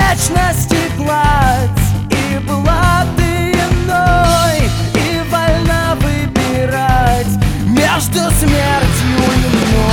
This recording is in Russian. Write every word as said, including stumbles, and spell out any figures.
вечности гладь, и была ты иной, и вольна выбирать между смертью и мной.